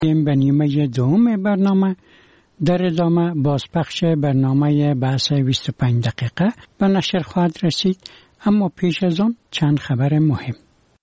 این به نیمه دوم برنامه در ادامه بازپخش برنامه بحث 25 دقیقه به نشر خواهد رسید، اما پیش از آن چند خبر مهم.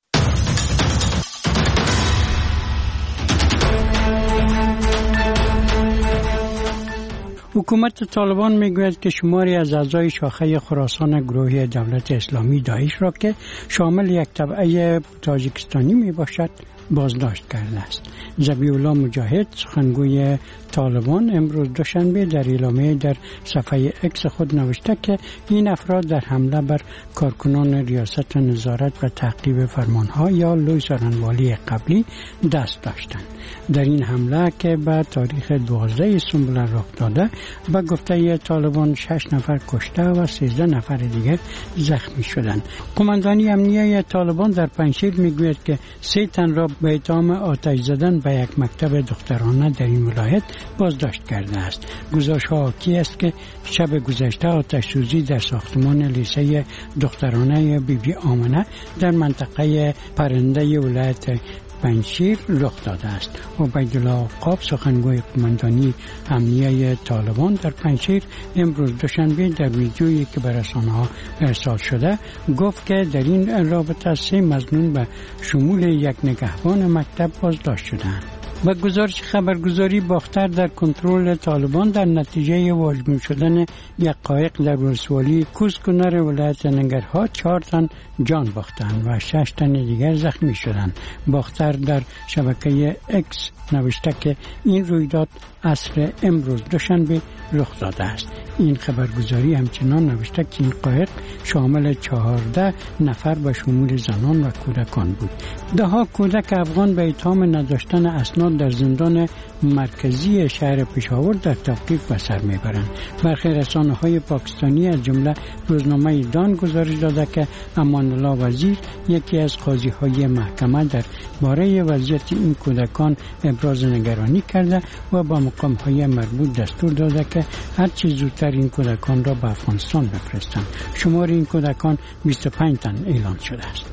حکومت طالبان میگوید که شماری از اعضای شاخه خراسان گروه دولت اسلامی داعش را که شامل یک تبعه تاجیکستانی می باشد بازداشت کرده است. ذبیح الله مجاهد سخنگوی طالبان امروز دوشنبه در اعلامیه در صفحه اکس خود نوشته که این افراد در حمله بر کارکنان ریاست نظارت و تعقیب فرمانها یا لوی سارنوالی قبلی دست داشتند. در این حمله که به تاریخ 12 سنبل رخ داده به گفته طالبان 6 نفر کشته و 13 نفر دیگر زخمی شدند. قماندانی امنیه طالبان در پنجشیر میگوید که 3 تن را به اتهام آتش زدن به یک مکتب دخترانه در این ولایت بازداشت کرده است. گزارش‌ها حاکی است که شب گذشته آتش سوزی در ساختمان لیسه دخترانه بیبی آمنه در منطقه پرنده ولایت پنجشیر رخ داده است. عبیدالله عقاب سخنگوی قماندانی امنیه طالبان در پنجشیر امروز دوشنبه در ویدیویی که به رسانه‌ها ارسال شده گفت که در این رابطه 3 مظنون به شمول یک نگهبان مکتب بازداشت شدند. و گزارش خبرگزاری باختر در کنترل طالبان در نتیجه واژگون شدن یک قایق در ولسوالی کوزکنر ولایت ننگرهار 4 تن جان باختند و 6 تن دیگر زخمی شدند. باختر در شبکه اکس نوشته که این رویداد عصر امروز دوشنبه رخ داده است. این خبرگزاری همچنان نوشته که این قایق شامل 14 نفر به شمول زنان و کودکان بود. 10 کودک افغان به اتهام نداشتن اسناد در زندان مرکزی شهر پشاور در توقیف به سر میبرند. برخی رسانه‌های پاکستانی از جمله روزنامه دان گزارش داده که امان الله وزیر یکی از قاضی‌های محکمه در باره وضعیت این کودکان ابراز نگرانی کرده و با مقام‌های مربوط دستور داده که هر چه زودتر این کودکان را به افغانستان بفرستند. شمار این کودکان 25 تن اعلام شده است.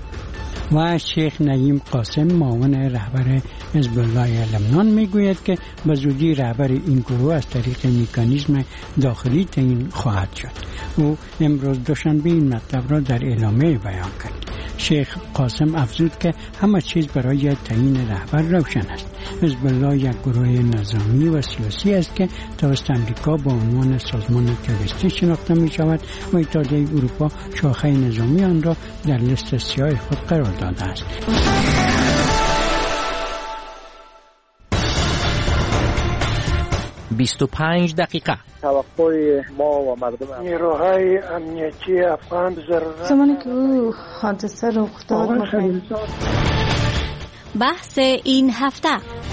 و شیخ نعیم قاسم معاون رهبر حزب الله لبنان میگوید که به زودی رهبر این گروه از طریق مکانیزم داخلی تعیین خواهد شد. او امروز دوشنبه این مطلب را در اعلامیه بیان کرد. شیخ قاسم افزود که همه چیز برای تعیین رهبر روشن است. حزب الله یک گروه نظامی و سیاسی است که توسط امریکا با عنوان سازمان تروریستی شناخته می شود و اتحادیه اروپا شاخه نظامی آن را در لیست سیاه خود قرار داده است. 25 دقیقه. توقع ما و مردم نیروهای امنیتی افغان زمانی که حادثه رخ داد بحث این هفته.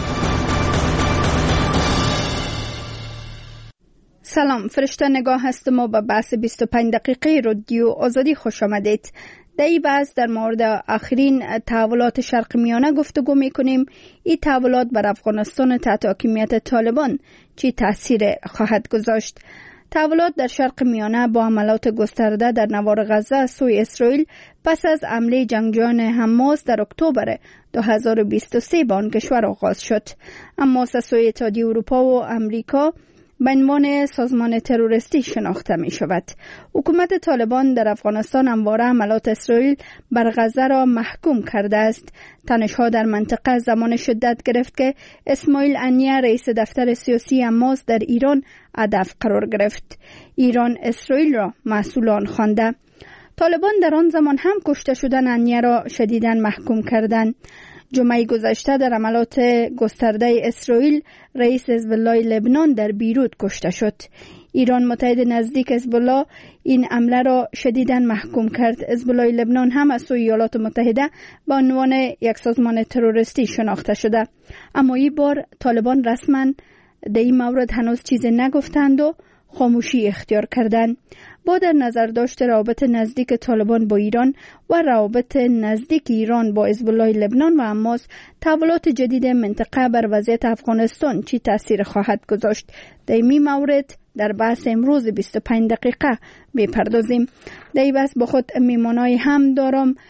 سلام، فرشته نگاه هستم و به بحث 25 دقیقه رادیو آزادی خوش آمدید. در این بحث در مورد آخرین تحولات شرق میانه گفتگو میکنیم. این تحولات بر افغانستان تحت حاکمیت طالبان چی تاثیر خواهد گذاشت؟ تحولات در شرق میانه با حملات گسترده در نوار غزه از سوی اسرائیل پس از حمله جنگجویان حماس در اکتبر 2023 به آن کشور آغاز شد. اما از سوی اتحادیه اروپا و امریکا به عنوان سازمان تروریستی شناخته می شود. حکومت طالبان در افغانستان همواره حملات اسرائیل بر غزه را محکوم کرده است. تنش‌ها در منطقه زمان شدت گرفت که اسماعیل هنیه رئیس دفتر سیاسی حماس در ایران هدف قرار گرفت. ایران اسرائیل را مسئول آن خوانده. طالبان در آن زمان هم کشته شدن هنیه را شدیداً محکوم کردند. جمعه گذشته در حملات گسترده اسرائیل رئیس حزب الله لبنان در بیروت کشته شد. ایران متحد نزدیک حزب الله این حمله را شدیداً محکوم کرد. حزب الله لبنان هم از سوی ایالات متحده به عنوان یک سازمان تروریستی شناخته شده. اما این بار طالبان رسما در این مورد هنوز چیزی نگفتند و خاموشی اختیار کردند. با در نظر داشت روابط نزدیک طالبان با ایران و روابط نزدیک ایران با حزب الله لبنان و حماس، تحولات جدید منطقه بر وضعیت افغانستان چی تاثیر خواهد گذاشت؟ در این مورد در بحث امروز 25 دقیقه میپردازیم. در این بحث با خود میمانای هم دارم.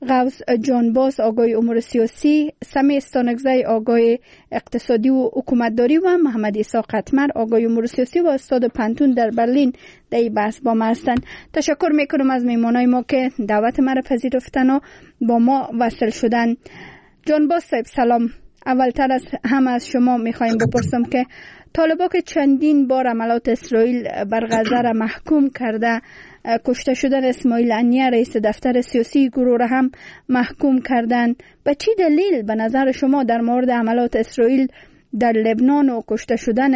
غوث جانباز آگای امور سیاسی، سمی استانکزی آگای اقتصادی و حکومتداری و محمد عیسی قطمر آگای امور سیاسی و استاد پنتون در برلین در این بحث با ما هستند. تشکر میکنم از میمانای ما که دعوت ما را پذیرفتن و با ما وصل شدن. جانباز صاحب سلام. اولتر از شما میخوایم بپرسم که طالبان که چندین بار عملات اسرائیل بر غزه را محکوم کرده، کشته شدن اسماعیل هنیه رئیس دفتر سیاسی گروه را هم محکوم کردند، به چی دلیل به نظر شما در مورد عملات اسرائیل در لبنان و کشته شدن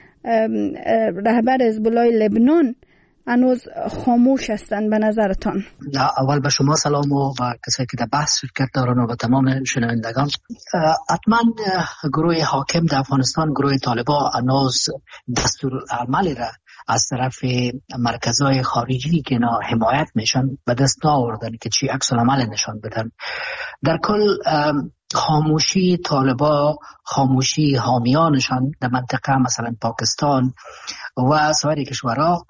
رهبر حزب الله لبنان هنوز خاموش هستند به نظرتان؟ اول به شما سلام و کسایی که در بحث شرکت دارن و به تمام شنوندگان. حتما گروه حاکم در افغانستان، گروه طالبان، هنوز دستور عملی را از طرف مرکزهای خارجی که اینا حمایت میشن به دست نآوردن که چی عکس العمل نشان بدن. در کل خاموشی طالبان، خاموشی حامیانشان در منطقه مثلا پاکستان و سایر کشورها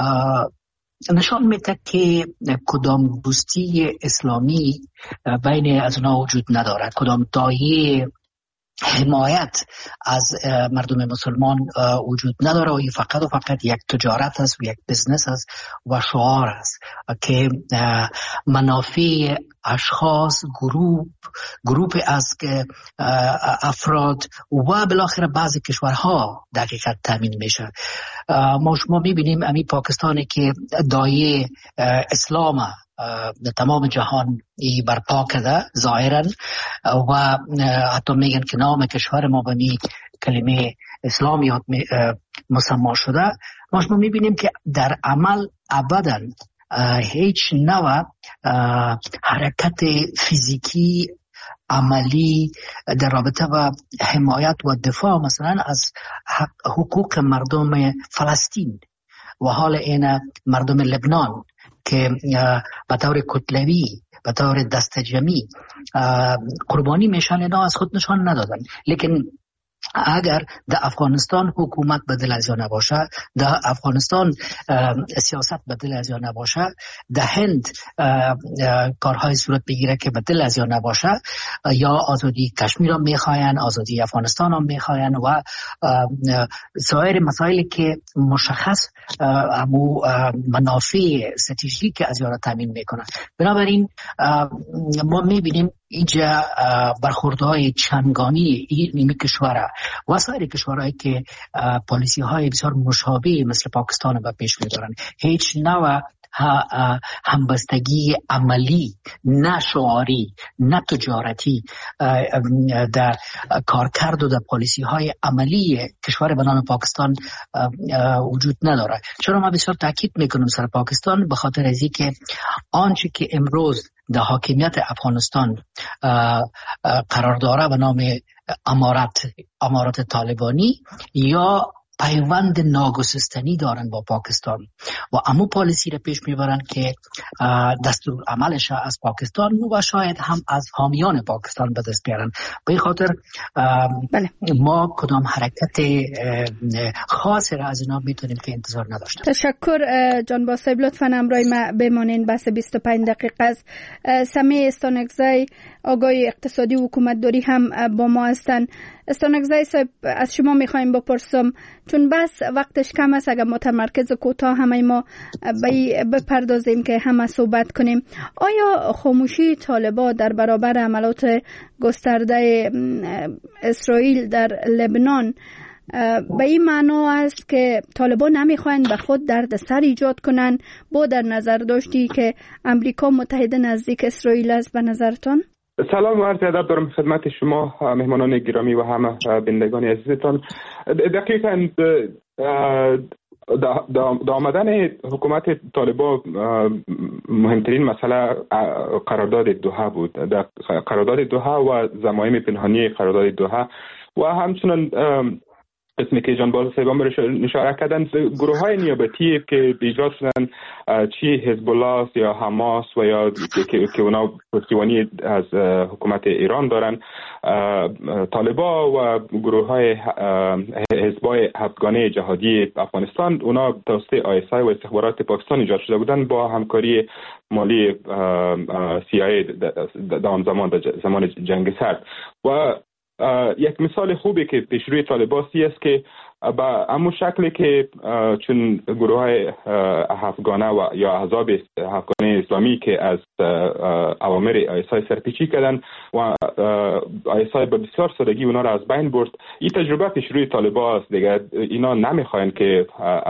نشان میده که کدام دوستی اسلامی بین از اونها وجود ندارد، کدام دایه حمایت از مردم مسلمان وجود نداره و این فقط و فقط یک تجارت است و یک بزنس است و شعار است که منافع اشخاص، گروپ از افراد و بالاخره بعضی کشورها دقیقاً تامین میشه. ما شما میبینیم امی پاکستانی که دایه اسلام در تمام جهان برپا کرده ظاهرا و حتی میگن که نام کشور ما به می کلمه اسلامی مسما شده. ما شما میبینیم که در عمل ابدا هیچ نوع حرکت فیزیکی عملی در رابطه با حمایت و دفاع مثلا از حقوق مردم فلسطین و حال این مردم لبنان که به طور کتلوی، به طور دست جمعی قربانی میشن، اینا از خود نشان ندادن. لیکن اگر در افغانستان حکومت بدل از یا نباشه، در افغانستان سیاست بدل از یا نباشه، در هند کارهای صورت بگیره که بدل از یا نباشه، یا آزادی کشمیر هم میخواین، آزادی افغانستان هم میخواین و سایر مسائلی که مشخص امو منافع استراتژیکی که از یا تامین میکنن. بنابراین ما میبینیم اینجا برخوردهای چندگانی این کشور و سایر کشورهایی که پالیسی های بسیار مشابه مثل پاکستان به پیش میبرن، هیچ نوع همبستگی عملی، نه شعاری نه تجارتی در کارکرد و در پالیسی های عملی کشور به نام پاکستان وجود نداره. چرا ما بسیار تاکید میکنم سر پاکستان؟ به خاطر از اینکه آنچه که امروز در حاکمیت افغانستان قرار داره به نام امارات طالبانی یا پیوند ناگسستنی دارن با پاکستان و امو پالیسی را پیش میبرن که دستور عملش از پاکستان و شاید هم از حامیان پاکستان به دست بیارن. به این خاطر ما کدام حرکت خاصی را از اینا میتونیم که انتظار نداشتیم. تشکر جانباز صاحب. لطفاً همراه ما بمانین. بس 25 دقیقه است. سمی استانکزی آگای اقتصادی و حکومتداری هم با ما هستن. استانکزی صاحب از شما میخوایم بپرسم، چون بس وقتش کم است، اگر متمرکز کوتاه همه ما بپردازیم که همه صحبت کنیم. آیا خاموشی طالبان در برابر عملات گسترده اسرائیل در لبنان به این معنا است که طالبان نمیخواین به خود دردسر ایجاد کنن، با در نظر داشتی که امریکا متحد نزدیک اسرائیل است به نظرتان؟ سلام و عرض ادب دارم خدمت شما مهمانان گرامی و همه بینندگان عزیزتان. دقیقاً در آمدن حکومت طالبان مهمترین مسئله قرارداد دوحه بود. در قرارداد دوحه و ضمایم پنهانی قرارداد دوحه و همچنین قسمی که جان باز صاحبان برش اشاره کردن، گروه های نیابتی که ایجاد شدن، چی حزب الله یا حماس و یا که اونا پشتیبانی از حکومت ایران دارن، طالبا و گروه های حزبای هفتگانه جهادی افغانستان، اونا توسط ISI و استخبارات پاکستان ایجاد شده بودن با همکاری مالی CIA در زمان جنگ سرد. و یک مثال خوبی که پیشروی طالباسی است که با همون شکلی که چون گروه های هفتگانه و یا احزاب هفتگانه اسلامی که از اوامر آیسای سرپیچی کردن و آیسای به بسیار سادگی اونا را از بین برد، این تجربه پیشروی طالبان است دیگه. اینا نمیخواین که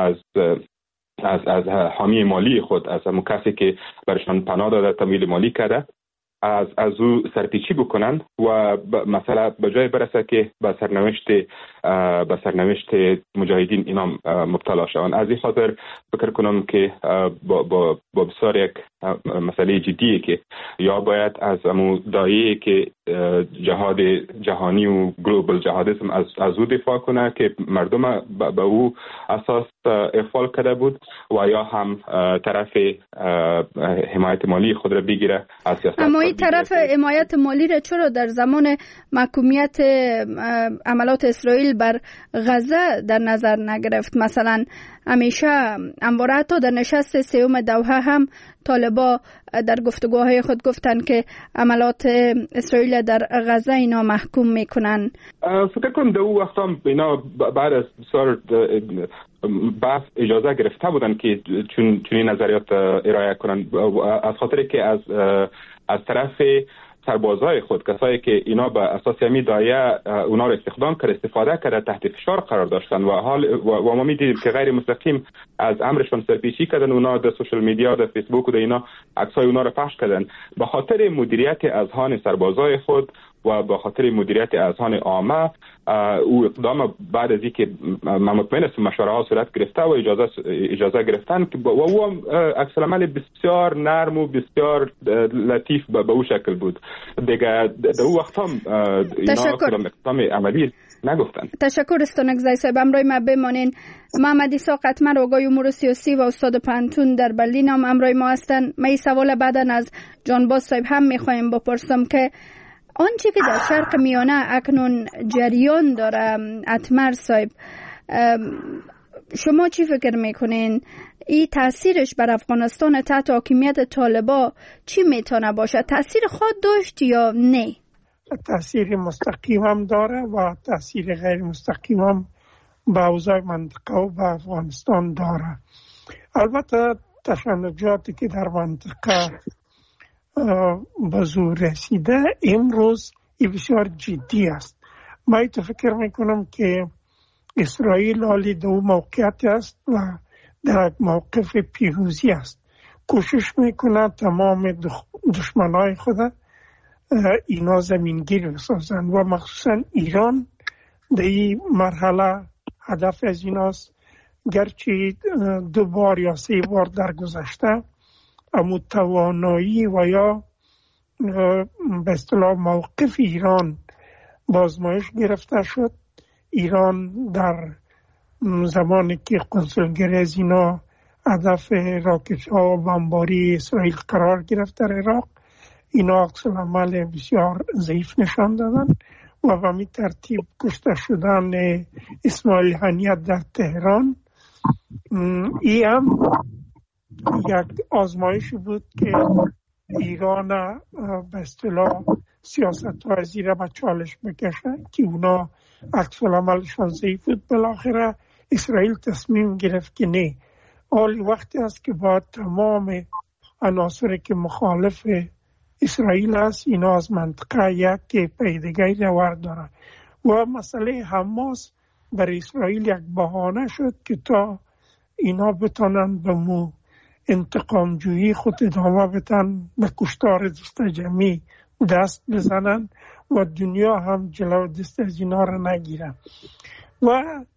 از حامی مالی خود، از همون کسی که برشان پناه داده، تمویل مالی کرده، از او سرپیچی بکنن و مثلا به جای برسه که به سرنوشت مجاهدین اینا مبتلا شوند. از این خاطر فکر کنم که با بسیار یک مسئله جدیه که یا باید از امو دایه که جهاد جهانی و گلوبال جهادیسم از او دفاع کنه که مردم به او اساس اغفال کرده بود، و یا هم طرف حمایت مالی خود را بگیره از سیاست. اما این طرف حمایت مالی را چرا در زمان محکومیت عملات اسرائیل بر غزه در نظر نگرفت؟ مثلا همیشه همواره حتی در نشست سوم دوحه هم طالبا در گفتگوهای خود گفتن که عملات اسرائیل در غزه اینا محکوم میکنن. فکر کنم در اون وقت هم اینا بعد از بسیار بحث اجازه گرفته بودن که چون این نظریات ارائه کنن، از خاطر که از طرف سربازای خود، کسایی که اینا به اساس همی دایه اونا رو استفاده کرده، تحت فشار قرار داشتن و ما میدیدیم که غیر مستقیم از امرشون سرپیچی کردن. اونا در سوشال میدیا، در فیسبوک و در اینا عکسای اونا رو پخش کردن. به خاطر مدیریت اذهان سربازای خود و به خاطر مدیریت اذهان عامه، او اقدام بعد از اینکه مطمئن است مشوره ها صورت گرفته و اجازه گرفتن و او عکس العمل بسیار نرم و بسیار لطیف به او شکل بود دیگه. در او وقت هم اینا کدام اقدام عملی نگفتن. تشکر استانک زای صاحب. امروی ما بمانین. محمد عیسی قطمر، آگای امور سیاسی و استاد پانتون در برلین هم امروی ما هستن. من این سوال بعداً از جانباز صاحب هم میخوایم بپرسم که آنچه که در شرق میانه اکنون جریان داره، اتمر صاحب، شما چی فکر میکنین؟ این تاثیرش بر افغانستان تحت حاکمیت طالبا چی میتونه باشه؟ تاثیر خود داشت یا نه؟ تاثیر مستقیم هم داره و تاثیر غیر مستقیم هم به اوضاع منطقه و به افغانستان داره. البته تشنجاتی که در منطقه به زور رسیده امروز بسیار جدی است. من فکر میکنم که اسرائیل حالی در موقعیت است و در موقف پیروزی است. کوشش میکنه تمام دشمنای خود اینا زمینگیر بسازند و مخصوصا ایران در این مرحله هدف از ایناست. گرچه 2 بار یا 3 بار در گذشته اما توانایی و یا به اصطلاح موقف ایران بازمایش گرفته شد. ایران در زمانی که کنسولگری از اینا هدف راکت ها و بمباری اسرائیل قرار گرفت در عراق، اینا عکس العمل بسیار ضعیف نشان دادن و به می ترتیب کشته شدن اسماعیل هنیت در تهران. این هم یک آزمایش بود که ایران به اصطلاح سیاست های زیره به چالش بکشه که اونا عکس العملشان ضعیف بود. بالاخره اسرائیل تصمیم گرفت که نه، حال وقتی است که با تمام عناصری که مخالف اسرائیل است اینا از منطقه یک پیدگی رو داره و مسئله حماس برای اسرائیل یک بهانه شد که تا اینا بتانن به مو انتقام جویی خود ادامه بدن، به کشتار دست جمعی دست بزنن و دنیا هم جلو دست از اینا را نگیره. و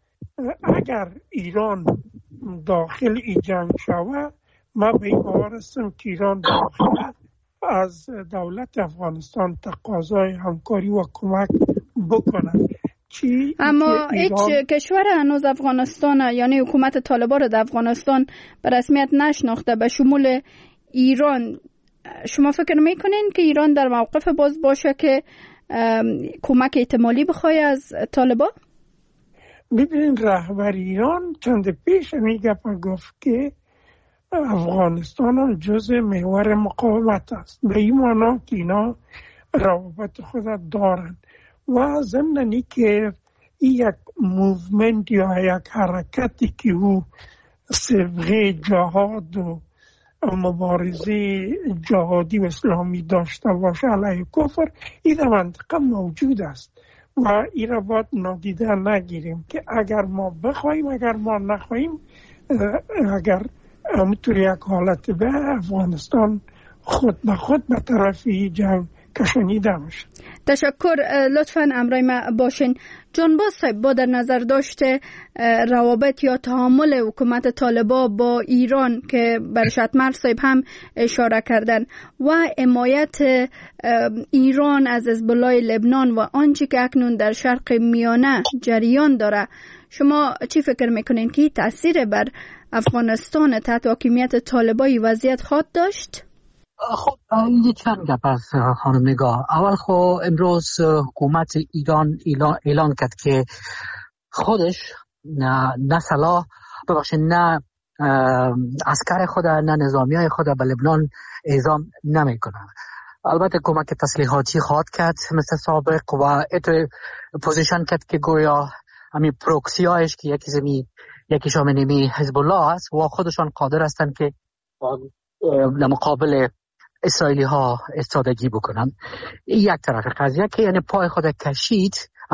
اگر ایران داخل این جنگ شود، ما به این باور هستم که ایران داخل از دولت افغانستان تقاضای همکاری و کمک بکنه. اما هیچ کشور هنوز افغانستان یعنی حکومت طالبان در افغانستان به رسمیت نشناخته به شمول ایران. شما فکر میکنین که ایران در موقف باز باشه که کمک احتمالی بخواه از طالبان؟ ببینین رهبر ایران چند پیش میگه گفت که افغانستان جزء محور مقاومت است، به این معنا که اینا روابط خود دارن و ضمن که این یک موومنت یا یک حرکتی که او صبغه جهاد و مبارزه جهادی و اسلامی داشته باشه علیه کفر، این در منطقه موجود است و این را باید نادیده نگیریم که اگر ما بخوایم اگر ما نخواهیم، اگر همونطور یک حالت به افغانستان خود به خود به طرفی جنگ کشانیده میشه. تشکر. لطفاً امرای ما باشین. جانباز صاحب، با در نظر داشته روابط یا تعامل حکومت طالبان با ایران که برش اتمر صاحب هم اشاره کردن و حمایت ایران از حزب الله لبنان و آنچه که اکنون در شرق میانه جریان داره، شما چی فکر میکنین که تأثیر بر افغانستان تحت حاکمیت طالبان وضعیت خواهد داشت؟ خب این چند گپ است خانم نگاه. اول خب امروز حکومت ایران اعلان کرد که خودش نه سلاح نه عسکر خود نه نظامیای خود به لبنان اعزام نمیکنه. البته کمک تسلیحاتی خواهد کرد مثل سابق و پوزیشن کرد که گویا همین پروکسیایش که یکی شامنیمی حزب الله است و خودشان قادر هستند که در مقابل اسرائیلی ها استادگی بکنن. یک طرف قضیه که یعنی پای خود کشید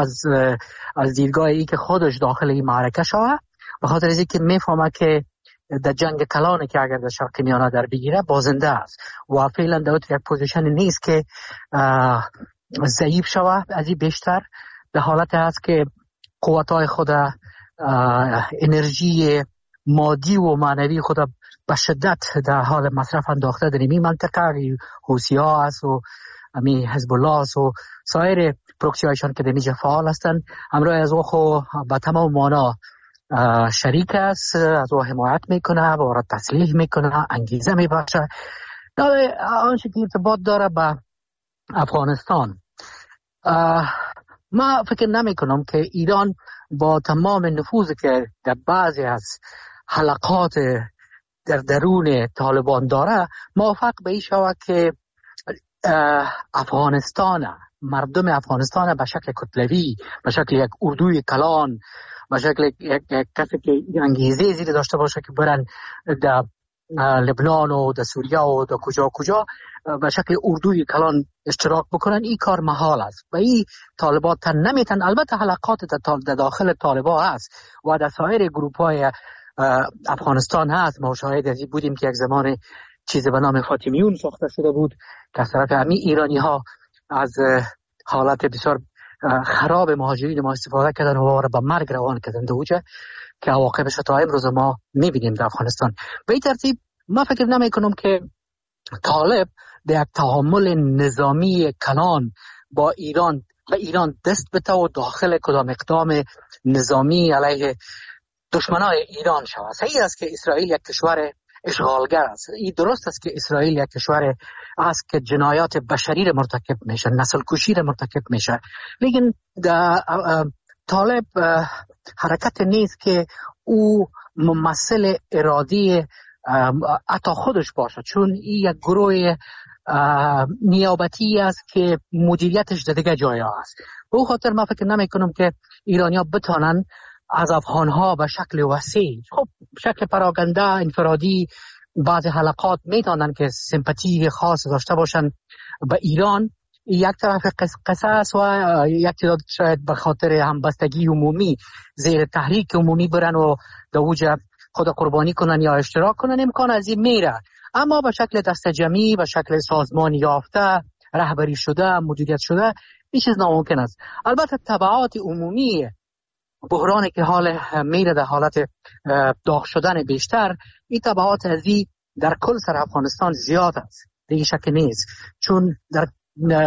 از دیدگاه ای که خودش داخل این معرکه شوه، به خاطر از اینکه میفهمه که در جنگ کلانه که اگر در شرق میانه در بگیره بازنده است و فعلا در یک پوزیشن نیست که ضعیف شوه. از این بیشتر در حالت هست که قوتای خود انرژی مادی و معنوی خود به شدت در حال مصرف انداخته در این منطقه. حوثی ها است و حزب الله است و سایر پروکسی هایشان که در اینجا فعال هستند. همراه از او خو به تمام معنا شریک است، از او حمایت میکنه، با تسلیح میکنه، انگیزه میبخشه. آنچه که ارتباط داره به افغانستان، ما فکر نمی کنم که ایران با تمام نفوذی که در بعضی از حلقات در درون طالبان داره موافق به این شود که مردم افغانستان به شکل کتلوی، به شکل یک اردوی کلان، به شکل یک کسی که انگیزه زیر داشته باشه که برن در لبنان و در سوریه و در کجا به شکل اردوی کلان اشتراک بکنن، این کار محال است و این طالبان نمیتن. البته حلقات در داخل طالبان هست و در سایر گروپ های افغانستان هست. ما شاهد از این بودیم که یک زمان چیز به نام فاطمیون ساخته شده بود که از طرف همین ایرانی ها از حالت بسیار خراب مهاجرین ما استفاده کردن و به مرگ روان کردن دوجه که عواقبش تا امروز ما میبینیم در افغانستان. به این ترتیب ما فکر نمی کنم که طالب در یک تعامل نظامی کلان با ایران دست بده و داخل کدام اقدام نظامی علیه دشمنای ایران شود. صحیح است که اسرائیل یک کشور اشغالگر است، این درست است که اسرائیل یک کشور است که جنایات بشری را مرتکب میشه، نسل کشی را مرتکب میشه، لیکن طالب حرکت نیست که او ممثل ارادی حتی خودش باشه، چون این یک گروه نیابتی است که مدیریتش در دیگه جای است. به او خاطر ما فکر نمی کنم که ایرانی‌ها بتانن از افغان‌ها به شکل وسیع، خب شکل پراگنده انفرادی بعض حلقات میتونن که سمپاتی خاص داشته باشن به ایران. یک طرف قصه است و یک تعداد شاید به خاطر همبستگی عمومی زیر تحریک عمومی برن و در اوج خود قربانی کنن یا اشتراک کنن، امکان از این میره. اما به شکل دست جمعی، به شکل سازمانی یافته، رهبری شده، مدیریت شده، این چیز ناممکن است. البته تبعات عمومی بحرانی که حال میره در حالت داغ شدن بیشتر، این تبعات ازی در کل سر افغانستان زیاد است، دیگه شک نیست. چون در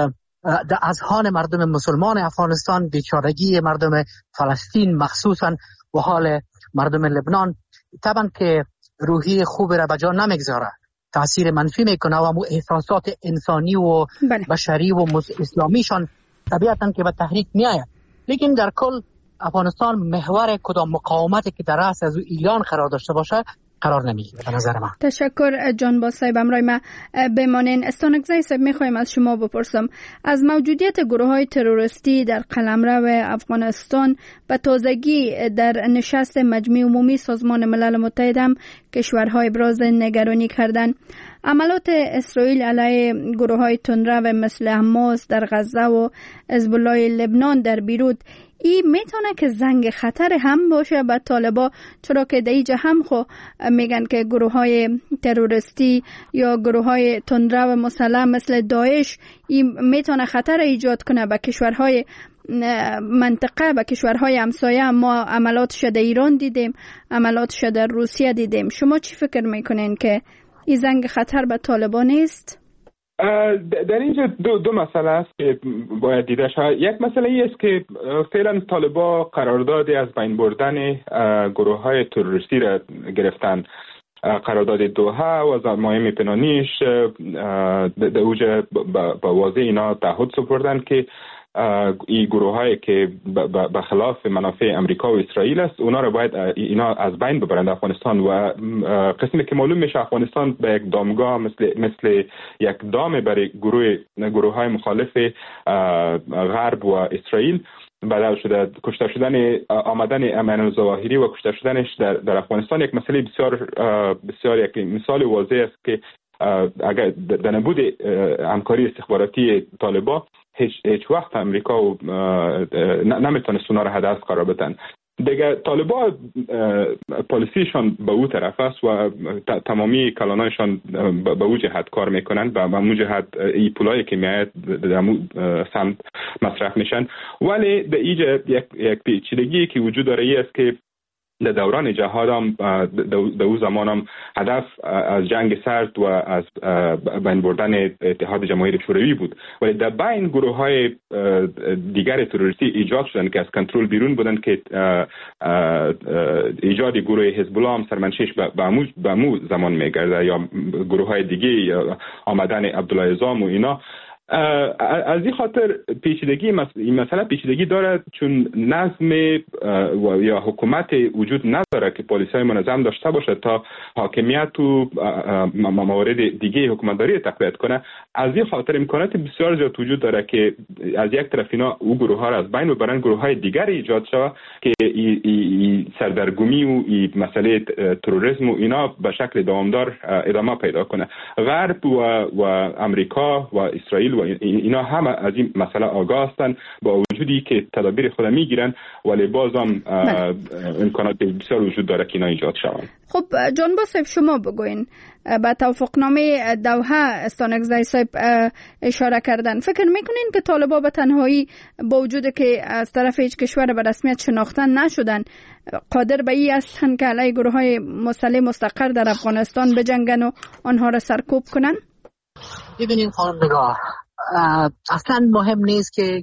در اذهان مردم مسلمان افغانستان، بیچارگی مردم فلسطین مخصوصا و حال مردم لبنان طبعا که روحی خوب را به جا نمیگذاره، تاثیر منفی میکنه و مو احساسات انسانی و بشری و اسلامیشان طبیعتا که به تحریک میآید. لیکن در کل افغانستان محور کدام مقاومتی که در رأس از ایران قرار داشته باشه قرار نمیگیره به نظر من. تشکر جان باز صاحب. امرای ما بمانین. استانکزی صاحب میخوایم از شما بپرسم از موجودیت گروه‌های تروریستی در قلمرو افغانستان به تازگی در نشست مجمع عمومی سازمان ملل متحد هم کشورهای ابراز نگرانی کردند. عملات اسرائیل علیه گروه‌های تندرو مثل حماس در غزه و حزب الله لبنان در بیروت این میتونه که زنگ خطر هم باشه به طالبا، چرا که در اینجا هم میگن که گروه‌های تروریستی یا گروه‌های تندرو مسلح مثل داعش این میتونه خطر ایجاد کنه به کشورهای منطقه، به کشورهای همسایه. ما عملاتش در ایران دیدیم، عملاتش در روسیه دیدیم. شما چی فکر میکنین که این زنگ خطر به طالبان نیست؟ در اینجا دو مسئله است که باید دیده شود. یک مسئله ای است که فعلا طالبان قراردادی از بین بردن گروه‌های تروریستی را گرفتن. قرارداد دوحه و از مهم پنهانیش در اوج با واضح اینا تعهد سپردن که این گروه‌هایی که به خلاف منافع امریکا و اسرائیل است اونا رو باید اینا از بین ببرند افغانستان. و قسمی که معلوم میشه افغانستان به یک دامگاه مثل یک دام برای گروه‌های مخالف غرب و اسرائیل بدل شده. کشته شدن آمدن امان الظواهری و کشته شدنش در افغانستان یک مسئله بسیار یک مثال واضح است که اگر در نبود همکاری استخباراتی طالبان هیچ وقت امریکا نمیتونست اونا را هدف قرار بدن. دیگه طالبان پالیسیشان به او طرف است و تمامی کلانایشان به او جهت کار میکنند و به اون جهت این پولایی که میاد در سمت مصرف میشن. ولی در اینجا یک پیچیدگی که وجود داره ای است که در دوران جهاد هم در او زمان هم هدف از جنگ سرد و از بین بردن اتحاد جماهیر شوروی بود، ولی در بین گروه های دیگر تروریستی ایجاد شدن که از کنترل بیرون بودن که ایجاد گروه حزب الله هم سرمنشیش به امو زمان میگرده یا گروه های دیگه یا آمدن عبدالله عظام و اینا. از این خاطر این مسئله پیچیدگی دارد چون نظم یا حکومت وجود نداره که پلیسای منظم داشته باشه تا حاکمیت و موارد دیگه حکومتداری تقویت کنه. از این خاطر امکانات بسیار زیاد وجود داره که از یک طرف اینا او گروه ها را از بین ببرن، گروه های دیگر ایجاد شود که سردرگمی و مسئله تروریسم و اینا به شکل دوامدار ادامه پیدا کنه. غرب و امریکا و اسرائیل و اینا همه از این مسئله آگاه هستند با وجودی که تدابیر خود میگیرن، ولی باز هم امکانات بسیار وجود داره که اینا ایجاد شوند. خب جان باصف شما بگوین به توافقنامه دوحه استانکزی صاحب اشاره کردن. فکر میکنین که طالبان به تنهایی با وجود که از طرف هیچ کشور به رسمیت شناختن نشدن قادر به این هستن که علیه گروه های مسلح مستقر در افغانستان بجنگن و آنها را سرکوب کنن؟ ببینید خانم نگاه، اصلا مهم نیست که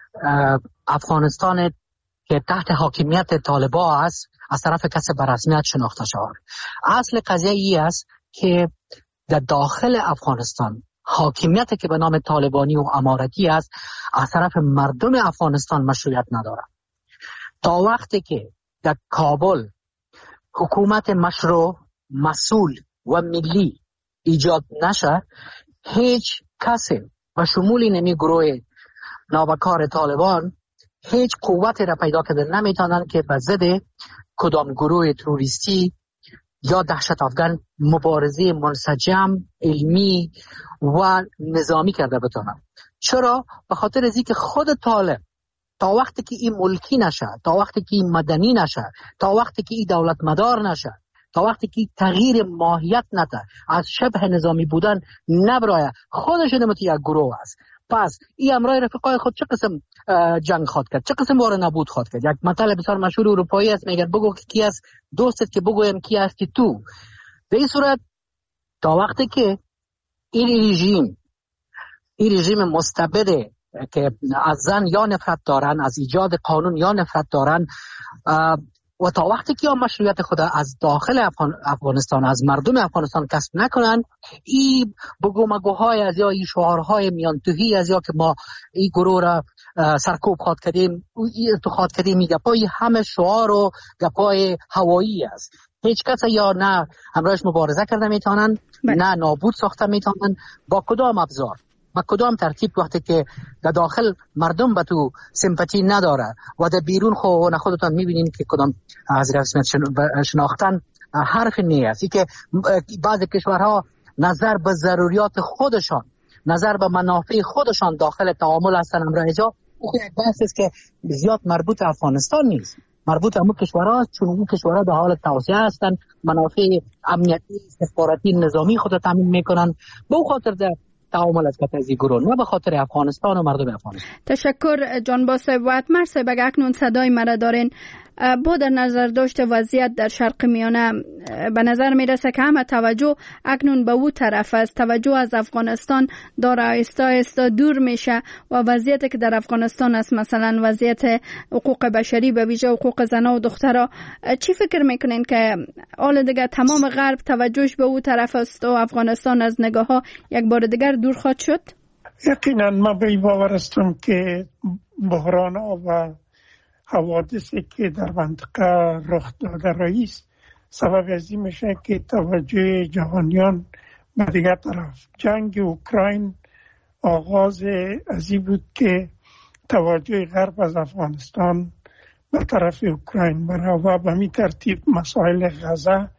افغانستان که تحت حاکمیت طالبان است از طرف کسی به رسمیت شناخته شود. اصل قضیه ای است که در داخل افغانستان حاکمیت که به نام طالبانی و امارتی است از طرف مردم افغانستان مشروعیت ندارد. تا وقتی که در کابل حکومت مشروع، مسئول و ملی ایجاد نشه، هیچ کسی و شمول نمی گروه نابکار طالبان هیچ قوتی را پیدا کرده نمیتونن که به ضد کدام گروه تروریستی یا دهشت افغان مبارزه منسجم، علمی و نظامی کرده بتونن. چرا؟ به خاطر از اینکه خود طالب تا وقتی که این ملکی نشه، تا وقتی که این مدنی نشه، تا وقتی که این دولت مدار نشه، تا وقتی که تغییر ماهیت نده، از شبه نظامی بودن نبرایه، خودش نمتی یک گروه است. پس این امرای رفقای خود چه قسم جنگ خواد کرد، چه قسم بار نبود خواد کرد. یک مطلب بسیار مشهور اروپایی است، میگه بگو که کی است دوستت که بگویم کی است که تو. به این صورت تا وقتی که این رژیم مستبد که از زن یا نفرت دارن، از ایجاد قانون یا نفرت دارن و تا وقتی که مشروعیت خود از داخل افغانستان، از مردم افغانستان کسب نکنن، این بگومگوهای از یا این شعارهای میانتوهی از یا که ما این گروه را سرکوب خواد کردیم، تو خواد کردیم، این گپای همه شعار و گپای هوایی است. هیچ کس یا نه همراهش مبارزه کرده میتونن، نه نابود ساخته میتونن. با کدام ابزار و کدام ترتیب وقتی که در داخل مردم به تو سمپاتی نداره و در بیرون خودتان میبینین که کدام حضرت شناختن حرف نیست. ای که بعضی کشورها نظر به ضروریات خودشان، نظر به منافع خودشان داخل تعامل هستن امروز اینجا، او یک بحث است که زیاد مربوط افغانستان نیست، مربوط همون کشورها، چون اون کشورها به حال توسعه هستن، منافع امنیتی، استخباراتی، نظامی خود را تامین میکنن. به خاطر در تعامل از کتازی گروه، نه به خاطر افغانستان و مردم افغانستان. تشکر جانباز صاحب. و اتمر صاحب اگر اکنون صدای مرا دارین، با در نظر داشته وضعیت در شرق میانه، به نظر میرسه که همه توجه اکنون به او طرف است. توجه از افغانستان داره آهسته آهسته دور میشه و وضعیتی که در افغانستان است، مثلا وضعیت حقوق بشری، به ویژه حقوق زنان و دخترها، چی فکر میکنین که حال دیگه تمام غرب توجهش به او طرف است و افغانستان از نگاه ها یک بار دیگر دور خواهد شد؟ یقینا ما به این باور هستم که بحران و حوادثی که در منطقه رخ داده رئیس سبب از این میشه که توجه جهانیان به دیگر طرف. جنگ اوکراین آغاز از این بود که توجه غرب از افغانستان به طرف اوکراین بره و به می ترتیب مسائل غزه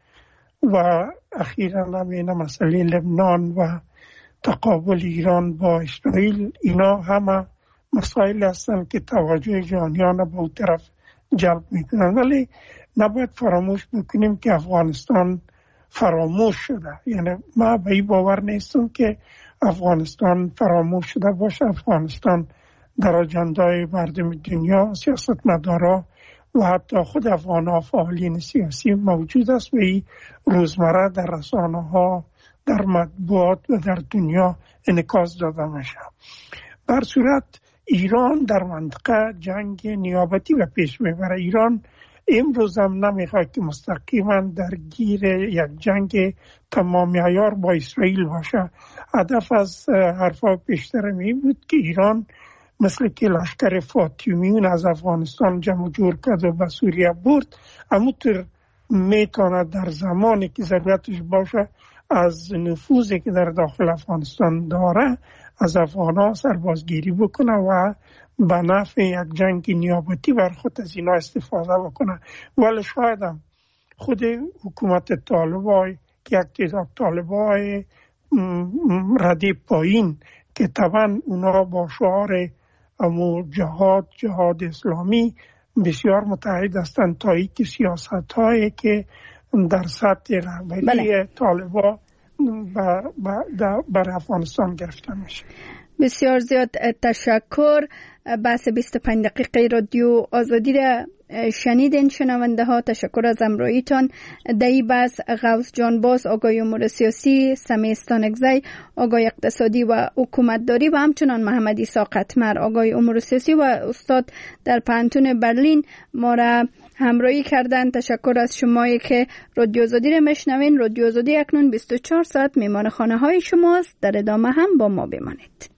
و اخیراً همین مسئله لبنان و تقابل ایران با اسرائیل، اینا همه مسائل هستند که توجه جهانیان به اون طرف جلب میکنن. ولی نباید فراموش بکنیم که افغانستان فراموش شده. یعنی ما به این باور نیستم که افغانستان فراموش شده باشه. افغانستان در اجندای مردم دنیا، سیاستمدارا و حتی خود افغان‌ها فعالین سیاسی موجود است و این روزمره در رسانه‌ها، در مطبوعات و در دنیا انعکاس داده میشه. بر صورت ایران در منطقه جنگ نیابتی به پیش میبره. ایران امروز هم نمیخواد که مستقیما درگیر یک جنگ تمام عیار با اسرائیل باشه. هدف از حرفا پیشتر می بود که ایران مثل که لشکر فاطمیون از افغانستان جمع جور کرد و به سوریه برد، همونطور میتونه در زمانی که ضرورتش باشه از نفوذی که در داخل افغانستان داره از افغان‌ها سربازگیری بکنه و به نفع یک جنگ نیابتی بر خود از اینا استفاده بکنه. ولی شاید هم خود حکومت طالبای که یک تعداد طالبای رده پایین که طبعا اونا با شعار جهاد اسلامی بسیار متحد هستند تا این که سیاست هایی که در سطح رهبری طالبا بر افغانستان گرفته میشه. بسیار زیاد تشکر. بحث 25 دقیقه رادیو آزادی را شنیدین شنونده ها. تشکر از همراهیتان. در این بحث غوث جانباز، آقای امور سیاسی، سمیع استانکزی، آقای اقتصادی و حکومتداری و همچنان محمد عیسی قطمر، آقای امور سیاسی و استاد در پانتون برلین ما را همراهی کردن. تشکر از شمایی که رادیو آزادی را میشنوین. رادیو آزادی اکنون 24 ساعت میمان خانه های شماست. در ادامه هم با ما بمانید.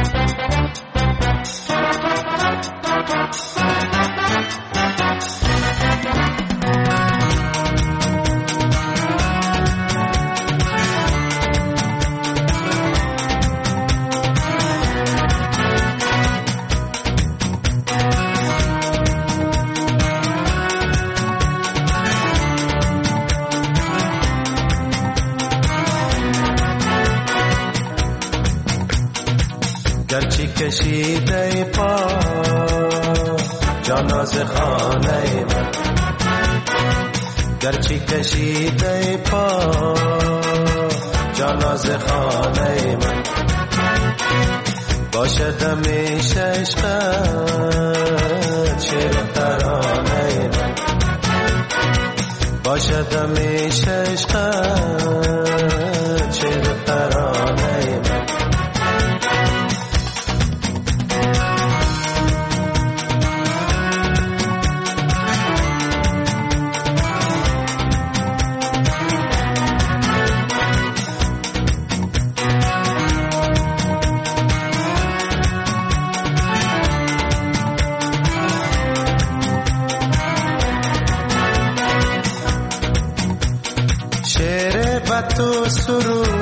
گرچه کشیده پا جاناز خانه من، گرچه کشیده پا جاناز خانه من، باشد همیشه عشقت شعر ترانه من، باشد همیشه عشقت شعر ترانه من. غیرت و سرور